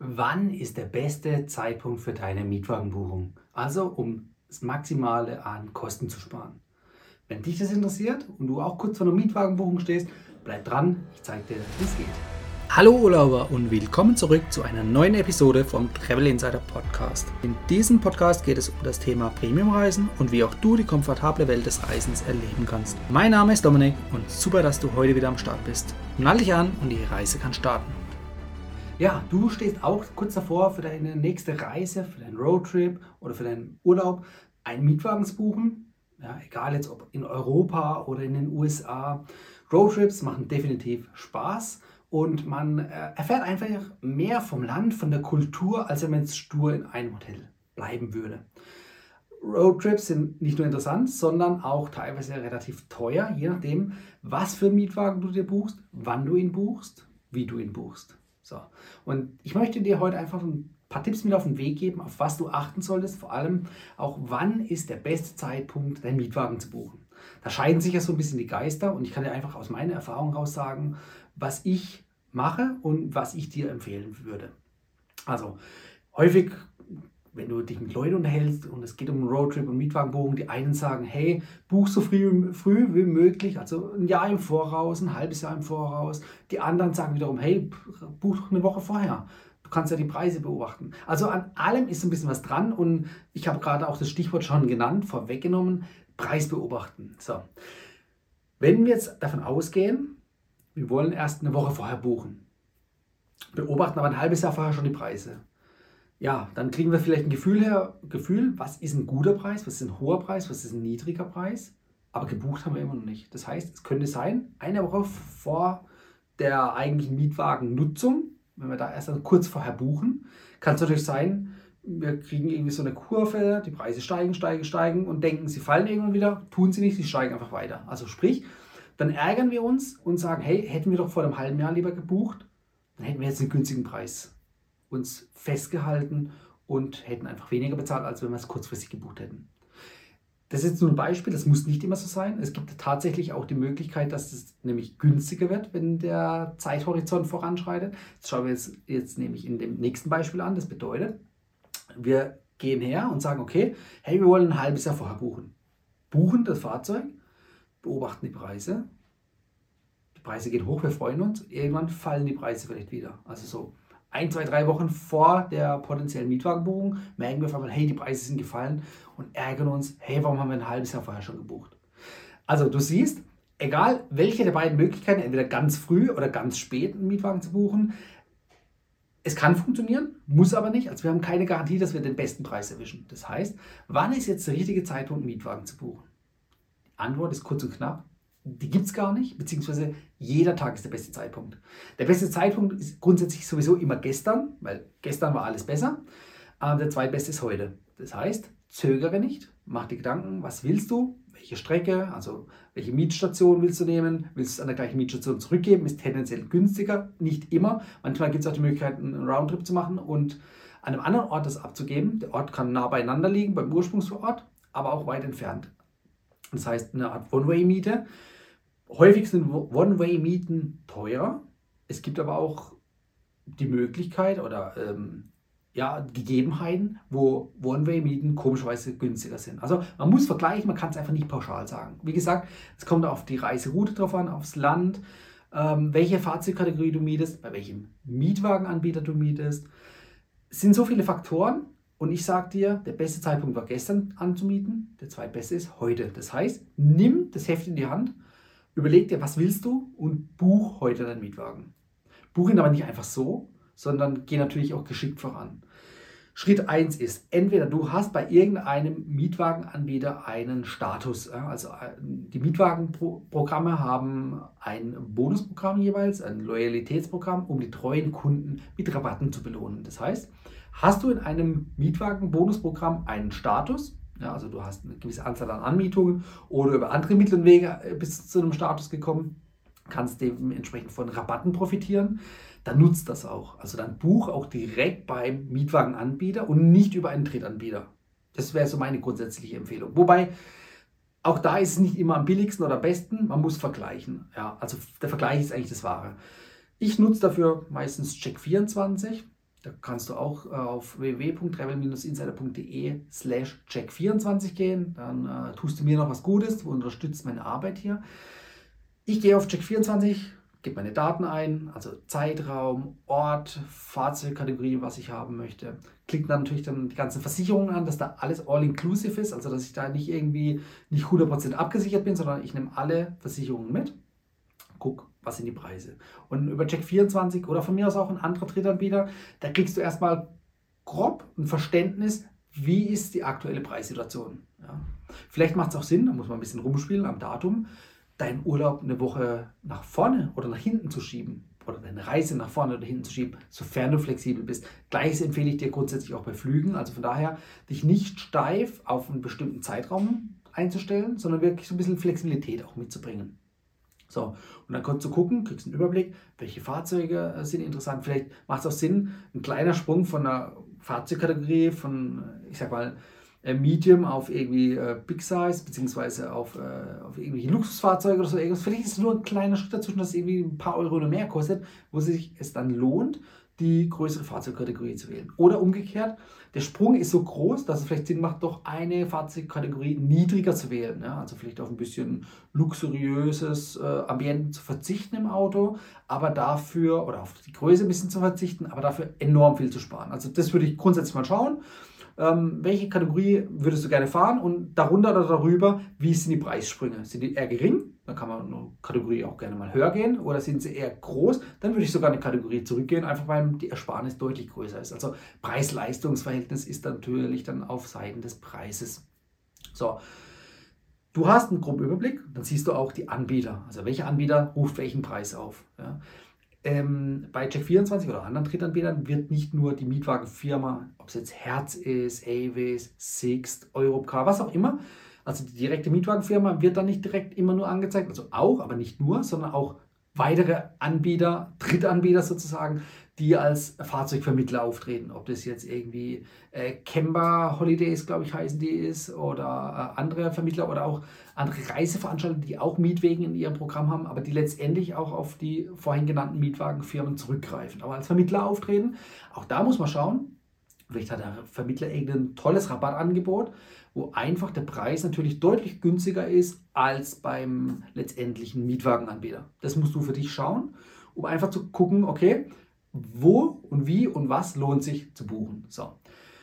Wann ist der beste Zeitpunkt für deine Mietwagenbuchung? Also um das Maximale an Kosten zu sparen. Wenn dich das interessiert und du auch kurz vor einer Mietwagenbuchung stehst, bleib dran, ich zeige dir, wie es geht. Hallo Urlauber und willkommen zurück zu einer neuen Episode vom Travel Insider Podcast. In diesem Podcast geht es um das Thema Premiumreisen und wie auch du die komfortable Welt des Reisens erleben kannst. Mein Name ist Dominik und super, dass du heute wieder am Start bist. Nall dich an und die Reise kann starten. Ja, du stehst auch kurz davor, für deine nächste Reise, für deinen Roadtrip oder für deinen Urlaub einen Mietwagen zu buchen. Ja, egal jetzt ob in Europa oder in den USA. Roadtrips machen definitiv Spaß und man erfährt einfach mehr vom Land, von der Kultur, als wenn man jetzt stur in einem Hotel bleiben würde. Roadtrips sind nicht nur interessant, sondern auch teilweise relativ teuer, je nachdem, was für einen Mietwagen du dir buchst, wann du ihn buchst, wie du ihn buchst. So. Und ich möchte dir heute einfach ein paar Tipps mit auf den Weg geben, auf was du achten solltest, vor allem auch wann ist der beste Zeitpunkt, deinen Mietwagen zu buchen. Da scheiden sich ja so ein bisschen die Geister und ich kann dir einfach aus meiner Erfahrung raus sagen, was ich mache und was ich dir empfehlen würde. Also häufig, wenn du dich mit Leuten unterhältst und es geht um einen Roadtrip und Mietwagenbuchung, die einen sagen, hey, buch so früh wie möglich, also ein Jahr im Voraus, ein halbes Jahr im Voraus. Die anderen sagen wiederum, hey, buch doch eine Woche vorher. Du kannst ja die Preise beobachten. Also an allem ist ein bisschen was dran und ich habe gerade auch das Stichwort schon genannt, vorweggenommen, Preis beobachten. So. Wenn wir jetzt davon ausgehen, wir wollen erst eine Woche vorher buchen, beobachten aber ein halbes Jahr vorher schon die Preise. Ja, dann kriegen wir vielleicht ein Gefühl, was ist ein guter Preis, was ist ein hoher Preis, was ist ein niedriger Preis. Aber gebucht haben wir immer noch nicht. Das heißt, es könnte sein, eine Woche vor der eigentlichen Mietwagennutzung, wenn wir da erst dann kurz vorher buchen, kann es natürlich sein, wir kriegen irgendwie so eine Kurve, die Preise steigen und denken, sie fallen irgendwann wieder, tun sie nicht, sie steigen einfach weiter. Also sprich, dann ärgern wir uns und sagen, hey, hätten wir doch vor einem halben Jahr lieber gebucht, dann hätten wir jetzt einen günstigen Preis uns festgehalten und hätten einfach weniger bezahlt, als wenn wir es kurzfristig gebucht hätten. Das ist jetzt nur ein Beispiel, das muss nicht immer so sein. Es gibt tatsächlich auch die Möglichkeit, dass es nämlich günstiger wird, wenn der Zeithorizont voranschreitet. Das schauen wir jetzt nämlich in dem nächsten Beispiel an. Das bedeutet, wir gehen her und sagen, okay, hey, wir wollen ein halbes Jahr vorher buchen. Buchen das Fahrzeug, beobachten die Preise. Die Preise gehen hoch, wir freuen uns. Irgendwann fallen die Preise vielleicht wieder. Also so 1, 2, 3 Wochen vor der potenziellen Mietwagenbuchung merken wir auf einmal, hey, die Preise sind gefallen und ärgern uns, hey, warum haben wir ein halbes Jahr vorher schon gebucht? Also du siehst, egal welche der beiden Möglichkeiten, entweder ganz früh oder ganz spät einen Mietwagen zu buchen, es kann funktionieren, muss aber nicht. Also wir haben keine Garantie, dass wir den besten Preis erwischen. Das heißt, wann ist jetzt der richtige Zeitpunkt, einen Mietwagen zu buchen? Die Antwort ist kurz und knapp. Die gibt es gar nicht, beziehungsweise jeder Tag ist der beste Zeitpunkt. Der beste Zeitpunkt ist grundsätzlich sowieso immer gestern, weil gestern war alles besser. Der zweitbeste ist heute. Das heißt, zögere nicht, mach dir Gedanken, was willst du, welche Strecke, also welche Mietstation willst du nehmen, willst du es an der gleichen Mietstation zurückgeben, ist tendenziell günstiger, nicht immer. Manchmal gibt es auch die Möglichkeit, einen Roundtrip zu machen und an einem anderen Ort das abzugeben. Der Ort kann nah beieinander liegen, beim Ursprungsort, aber auch weit entfernt. Das heißt, eine Art One-Way-Miete. Häufig sind One-Way-Mieten teurer. Es gibt aber auch die Möglichkeit oder Gegebenheiten, wo One-Way-Mieten komischerweise günstiger sind. Also man muss vergleichen, man kann es einfach nicht pauschal sagen. Wie gesagt, es kommt auf die Reiseroute drauf an, aufs Land, welche Fahrzeugkategorie du mietest, bei welchem Mietwagenanbieter du mietest. Es sind so viele Faktoren. Und ich sage dir, der beste Zeitpunkt war gestern anzumieten, der zweitbeste ist heute. Das heißt, nimm das Heft in die Hand, überleg dir, was willst du und buch heute deinen Mietwagen. Buch ihn aber nicht einfach so, sondern geh natürlich auch geschickt voran. Schritt 1 ist, entweder du hast bei irgendeinem Mietwagenanbieter einen Status. Also die Mietwagenprogramme haben ein Bonusprogramm jeweils, ein Loyalitätsprogramm, um die treuen Kunden mit Rabatten zu belohnen. Das heißt, hast du in einem Mietwagen-Bonusprogramm einen Status, ja, also du hast eine gewisse Anzahl an Anmietungen oder über andere Mittel und Wege bist zu einem Status gekommen, kannst dementsprechend von Rabatten profitieren, dann nutzt das auch. Also dann buch auch direkt beim Mietwagenanbieter und nicht über einen Drittanbieter. Das wäre so meine grundsätzliche Empfehlung. Wobei, auch da ist es nicht immer am billigsten oder am besten, man muss vergleichen. Ja, also der Vergleich ist eigentlich das Wahre. Ich nutze dafür meistens Check24. Da kannst du auch auf www.travel-insider.de/check24 gehen. Dann tust du mir noch was Gutes, du unterstützt meine Arbeit hier. Ich gehe auf Check24, gebe meine Daten ein, also Zeitraum, Ort, Fahrzeugkategorie, was ich haben möchte. Klicke dann natürlich dann die ganzen Versicherungen an, dass da alles all-inclusive ist, also dass ich da nicht irgendwie nicht 100% abgesichert bin, sondern ich nehme alle Versicherungen mit. Guck, was sind die Preise. Und über Check24 oder von mir aus auch ein anderer Drittanbieter, da kriegst du erstmal grob ein Verständnis, wie ist die aktuelle Preissituation. Ja. Vielleicht macht es auch Sinn, da muss man ein bisschen rumspielen am Datum, deinen Urlaub eine Woche nach vorne oder nach hinten zu schieben oder deine Reise nach vorne oder hinten zu schieben, sofern du flexibel bist. Gleiches empfehle ich dir grundsätzlich auch bei Flügen. Also von daher, dich nicht steif auf einen bestimmten Zeitraum einzustellen, sondern wirklich so ein bisschen Flexibilität auch mitzubringen. So, und dann kannst du gucken, kriegst einen Überblick, welche Fahrzeuge sind interessant. Vielleicht macht es auch Sinn, ein kleiner Sprung von einer Fahrzeugkategorie von, ich sag mal, Medium auf irgendwie Big Size, beziehungsweise auf irgendwelche Luxusfahrzeuge oder so irgendwas. Vielleicht ist es nur ein kleiner Schritt dazwischen, dass es irgendwie ein paar Euro oder mehr kostet, wo sich es dann lohnt, die größere Fahrzeugkategorie zu wählen. Oder umgekehrt, der Sprung ist so groß, dass es vielleicht Sinn macht, doch eine Fahrzeugkategorie niedriger zu wählen. Ja? Also vielleicht auf ein bisschen luxuriöses Ambiente zu verzichten im Auto, aber dafür, oder auf die Größe ein bisschen zu verzichten, aber dafür enorm viel zu sparen. Also das würde ich grundsätzlich mal schauen. Welche Kategorie würdest du gerne fahren und darunter oder darüber, wie sind die Preissprünge? Sind die eher gering? Dann kann man eine Kategorie auch gerne mal höher gehen, oder sind sie eher groß? Dann würde ich sogar eine Kategorie zurückgehen, einfach weil die Ersparnis deutlich größer ist. Also Preis-Leistungs-Verhältnis ist natürlich dann auf Seiten des Preises. So, du hast einen groben Überblick, dann siehst du auch die Anbieter. Also welcher Anbieter ruft welchen Preis auf. Ja. Bei Check24 oder anderen Drittanbietern wird nicht nur die Mietwagenfirma, ob es jetzt Hertz ist, Avis, Sixt, Europcar, was auch immer, also die direkte Mietwagenfirma wird dann nicht direkt immer nur angezeigt, also auch, aber nicht nur, sondern auch weitere Anbieter, Drittanbieter sozusagen, die als Fahrzeugvermittler auftreten. Ob das jetzt irgendwie Kemba Holidays, glaube ich, heißen die ist, oder andere Vermittler oder auch andere Reiseveranstalter, die auch Mietwagen in ihrem Programm haben, aber die letztendlich auch auf die vorhin genannten Mietwagenfirmen zurückgreifen, aber als Vermittler auftreten. Auch da muss man schauen, vielleicht hat der Vermittler irgendein tolles Rabattangebot, wo einfach der Preis natürlich deutlich günstiger ist als beim letztendlichen Mietwagenanbieter. Das musst du für dich schauen, um einfach zu gucken, okay, wo und wie und was lohnt sich zu buchen. So.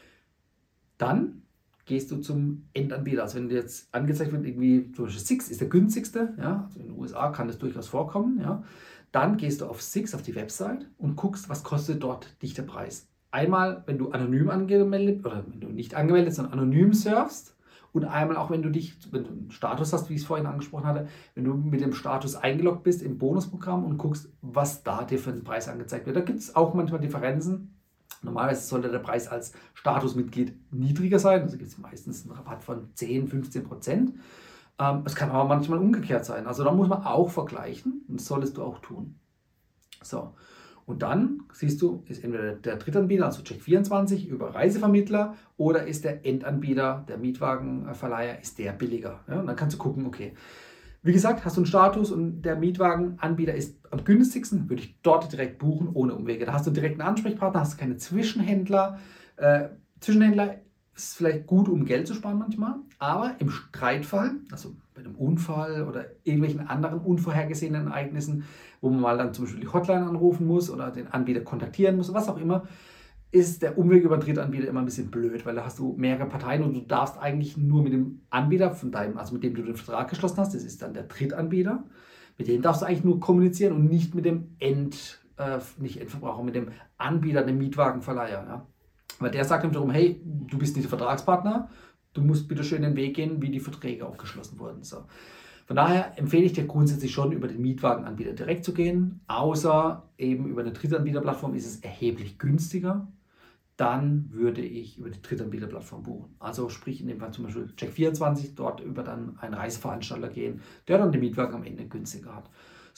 Dann gehst du zum Endanbieter. Also wenn dir jetzt angezeigt wird, irgendwie zum Beispiel Sixt ist der günstigste, ja, also in den USA kann das durchaus vorkommen, ja, dann gehst du auf Sixt, auf die Website und guckst, was kostet dort dich der Preis. Einmal, wenn du anonym angemeldet, oder wenn du nicht angemeldet, sondern anonym surfst, und einmal auch, wenn du einen Status hast, wie ich es vorhin angesprochen hatte, wenn du mit dem Status eingeloggt bist im Bonusprogramm und guckst, was da dir für einen Preis angezeigt wird. Da gibt es auch manchmal Differenzen. Normalerweise sollte der Preis als Statusmitglied niedriger sein. Also gibt es meistens einen Rabatt von 10-15%. Es kann aber manchmal umgekehrt sein. Also da muss man auch vergleichen, und das solltest du auch tun. So. Und dann siehst du, ist entweder der Drittanbieter, also Check24 über Reisevermittler, oder ist der Endanbieter, der Mietwagenverleiher, ist der billiger. Ja, und dann kannst du gucken, okay, wie gesagt, hast du einen Status und der Mietwagenanbieter ist am günstigsten, würde ich dort direkt buchen, ohne Umwege. Da hast du direkt einen Ansprechpartner, hast keine Zwischenhändler. Zwischenhändler ist vielleicht gut, um Geld zu sparen manchmal, aber im Streitfall, also bei einem Unfall oder irgendwelchen anderen unvorhergesehenen Ereignissen, wo man mal dann zum Beispiel die Hotline anrufen muss oder den Anbieter kontaktieren muss, was auch immer, ist der Umweg über den Drittanbieter immer ein bisschen blöd, weil da hast du mehrere Parteien und du darfst eigentlich nur mit dem Anbieter von deinem, also mit dem du den Vertrag geschlossen hast, das ist dann der Drittanbieter, mit dem darfst du eigentlich nur kommunizieren und nicht mit dem nicht Endverbraucher, mit dem Anbieter, dem Mietwagenverleiher. Ja? Weil der sagt ihm darum, hey, du bist nicht der Vertragspartner, du musst bitte schön den Weg gehen, wie die Verträge auch geschlossen wurden. So. Von daher empfehle ich dir grundsätzlich schon, über den Mietwagenanbieter direkt zu gehen, außer eben über eine Drittanbieterplattform ist es erheblich günstiger. Dann würde ich über die Drittanbieterplattform buchen. Also sprich in dem Fall zum Beispiel Check24, dort über dann einen Reiseveranstalter gehen, der dann den Mietwagen am Ende günstiger hat.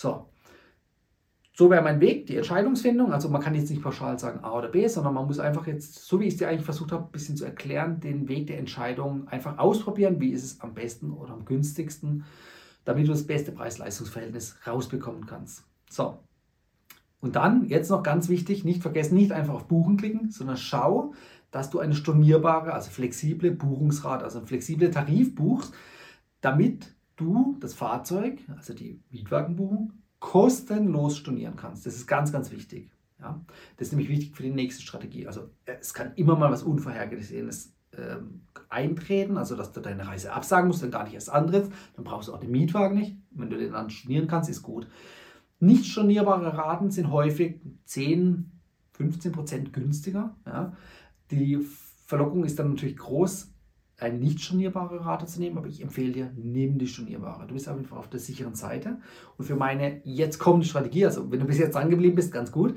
So wäre mein Weg, die Entscheidungsfindung. Also man kann jetzt nicht pauschal sagen A oder B, sondern man muss einfach jetzt, so wie ich es dir eigentlich versucht habe, ein bisschen zu erklären, den Weg der Entscheidung einfach ausprobieren. Wie ist es am besten oder am günstigsten, damit du das beste Preis-Leistungs-Verhältnis rausbekommen kannst. So, Und dann, jetzt noch ganz wichtig, nicht vergessen, nicht einfach auf Buchen klicken, sondern schau, dass du eine stornierbare, also flexible Buchungsrate, also einen flexiblen Tarif buchst, damit du das Fahrzeug, also die Mietwagenbuchung, kostenlos stornieren kannst. Das ist ganz, ganz wichtig. Ja? Das ist nämlich wichtig für die nächste Strategie. Also es kann immer mal was Unvorhergesehenes eintreten, also dass du deine Reise absagen musst, dann gar nicht erst antrittst, dann brauchst du auch den Mietwagen nicht. Wenn du den dann stornieren kannst, ist gut. Nicht stornierbare Raten sind häufig 10-15% günstiger. Ja? Die Verlockung ist dann natürlich groß, eine nicht stornierbare Rate zu nehmen, aber ich empfehle dir, nimm die stornierbare. Du bist einfach auf der sicheren Seite. Und für meine jetzt kommende Strategie, also wenn du bis jetzt dran geblieben bist, ganz gut.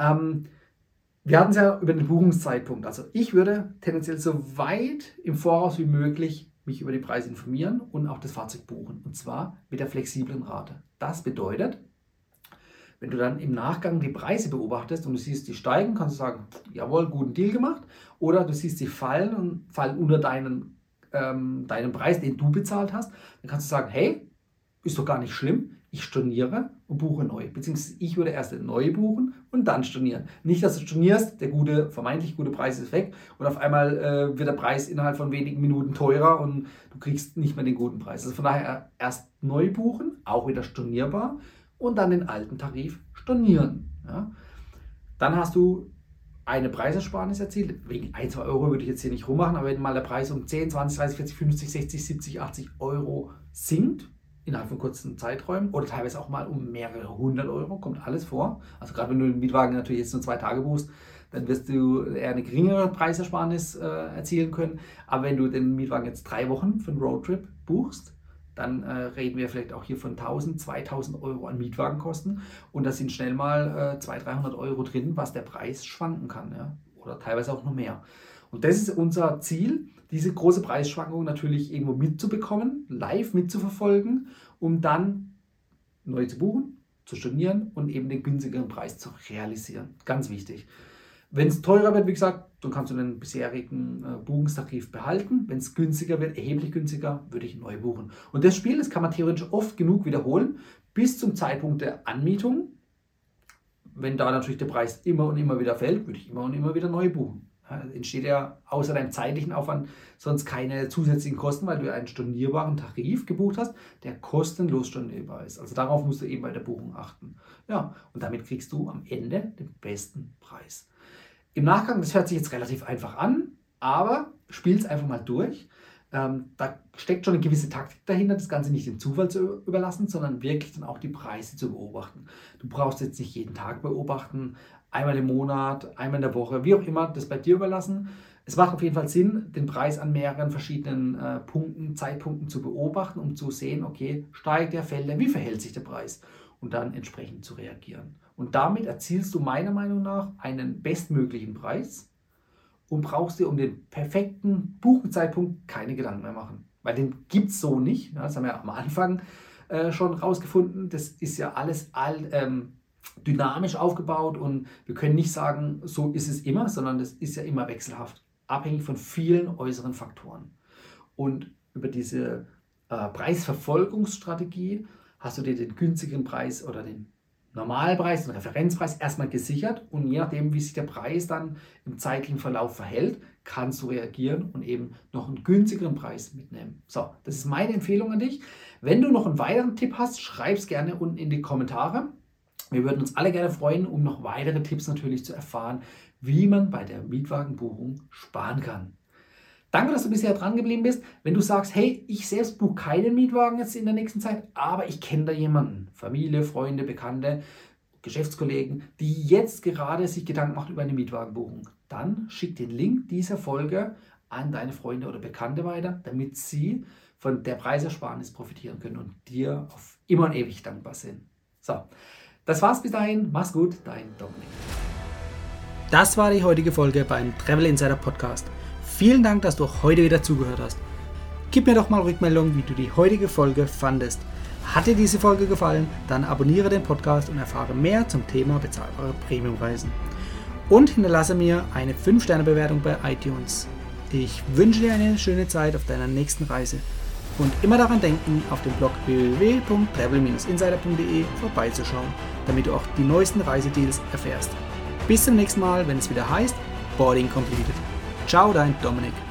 Wir hatten es ja über den Buchungszeitpunkt. Also ich würde tendenziell so weit im Voraus wie möglich mich über die Preise informieren und auch das Fahrzeug buchen. Und zwar mit der flexiblen Rate. Das bedeutet, wenn du dann im Nachgang die Preise beobachtest und du siehst, die steigen, kannst du sagen, jawohl, guten Deal gemacht. Oder du siehst, die fallen unter deinen Preis, den du bezahlt hast. Dann kannst du sagen, hey, ist doch gar nicht schlimm, ich storniere und buche neu. Beziehungsweise ich würde erst eine neue buchen und dann stornieren. Nicht, dass du stornierst, der vermeintlich gute Preis ist weg und auf einmal wird der Preis innerhalb von wenigen Minuten teurer und du kriegst nicht mehr den guten Preis. Also von daher erst neu buchen, auch wieder stornierbar, und dann den alten Tarif stornieren. Ja. Dann hast du eine Preisersparnis erzielt. Wegen 1, 2 Euro würde ich jetzt hier nicht rummachen, aber wenn mal der Preis um 10, 20, 30, 40, 50, 60, 70, 80 Euro sinkt, innerhalb von kurzen Zeiträumen oder teilweise auch mal um mehrere 100 Euro, kommt alles vor. Also gerade wenn du den Mietwagen natürlich jetzt nur 2 Tage buchst, dann wirst du eher eine geringere Preisersparnis erzielen können. Aber wenn du den Mietwagen jetzt 3 Wochen für einen Roadtrip buchst, dann reden wir vielleicht auch hier von 1000, 2000 Euro an Mietwagenkosten und da sind schnell mal 200, 300 Euro drin, was der Preis schwanken kann, ja? Oder teilweise auch noch mehr. Und das ist unser Ziel, diese große Preisschwankung natürlich irgendwo mitzubekommen, live mitzuverfolgen, um dann neu zu buchen, zu stornieren und eben den günstigeren Preis zu realisieren. Ganz wichtig. Wenn es teurer wird, wie gesagt, dann kannst du den bisherigen Buchungstarif behalten. Wenn es günstiger wird, erheblich günstiger, würde ich neu buchen. Und das Spiel, das kann man theoretisch oft genug wiederholen, bis zum Zeitpunkt der Anmietung. Wenn da natürlich der Preis immer und immer wieder fällt, würde ich immer und immer wieder neu buchen. Ja, entsteht ja außer deinem zeitlichen Aufwand sonst keine zusätzlichen Kosten, weil du einen stornierbaren Tarif gebucht hast, der kostenlos stornierbar ist. Also darauf musst du eben bei der Buchung achten. Ja, und damit kriegst du am Ende den besten Preis. Im Nachgang, das hört sich jetzt relativ einfach an, aber spiel es einfach mal durch. Da steckt schon eine gewisse Taktik dahinter, das Ganze nicht dem Zufall zu überlassen, sondern wirklich dann auch die Preise zu beobachten. Du brauchst jetzt nicht jeden Tag beobachten, einmal im Monat, einmal in der Woche, wie auch immer, das bei dir überlassen. Es macht auf jeden Fall Sinn, den Preis an mehreren verschiedenen Zeitpunkten zu beobachten, um zu sehen, okay, steigt der, fällt der, wie verhält sich der Preis? Und dann entsprechend zu reagieren. Und damit erzielst du meiner Meinung nach einen bestmöglichen Preis und brauchst dir um den perfekten Buchzeitpunkt keine Gedanken mehr machen. Weil den gibt es so nicht. Das haben wir am Anfang schon rausgefunden. Das ist ja alles dynamisch aufgebaut und wir können nicht sagen, so ist es immer, sondern das ist ja immer wechselhaft, abhängig von vielen äußeren Faktoren. Und über diese Preisverfolgungsstrategie hast du dir den günstigeren Preis oder den Normalpreis, den Referenzpreis erstmal gesichert und je nachdem, wie sich der Preis dann im zeitlichen Verlauf verhält, kannst du reagieren und eben noch einen günstigeren Preis mitnehmen. So, das ist meine Empfehlung an dich. Wenn du noch einen weiteren Tipp hast, schreib es gerne unten in die Kommentare. Wir würden uns alle gerne freuen, um noch weitere Tipps natürlich zu erfahren, wie man bei der Mietwagenbuchung sparen kann. Danke, dass du bisher dran geblieben bist. Wenn du sagst, hey, ich selbst buche keinen Mietwagen jetzt in der nächsten Zeit, aber ich kenne da jemanden, Familie, Freunde, Bekannte, Geschäftskollegen, die jetzt gerade sich Gedanken macht über eine Mietwagenbuchung, dann schick den Link dieser Folge an deine Freunde oder Bekannte weiter, damit sie von der Preisersparnis profitieren können und dir auf immer und ewig dankbar sind. So, das war's bis dahin. Mach's gut, dein Dominik. Das war die heutige Folge beim Travel Insider Podcast. Vielen Dank, dass du heute wieder zugehört hast. Gib mir doch mal Rückmeldung, wie du die heutige Folge fandest. Hat dir diese Folge gefallen, dann abonniere den Podcast und erfahre mehr zum Thema bezahlbare Premiumreisen. Und hinterlasse mir eine 5-Sterne-Bewertung bei iTunes. Ich wünsche dir eine schöne Zeit auf deiner nächsten Reise. Und immer daran denken, auf dem Blog www.travel-insider.de vorbeizuschauen, damit du auch die neuesten Reisedeals erfährst. Bis zum nächsten Mal, wenn es wieder heißt Boarding Completed. Ciao, dein Dominik.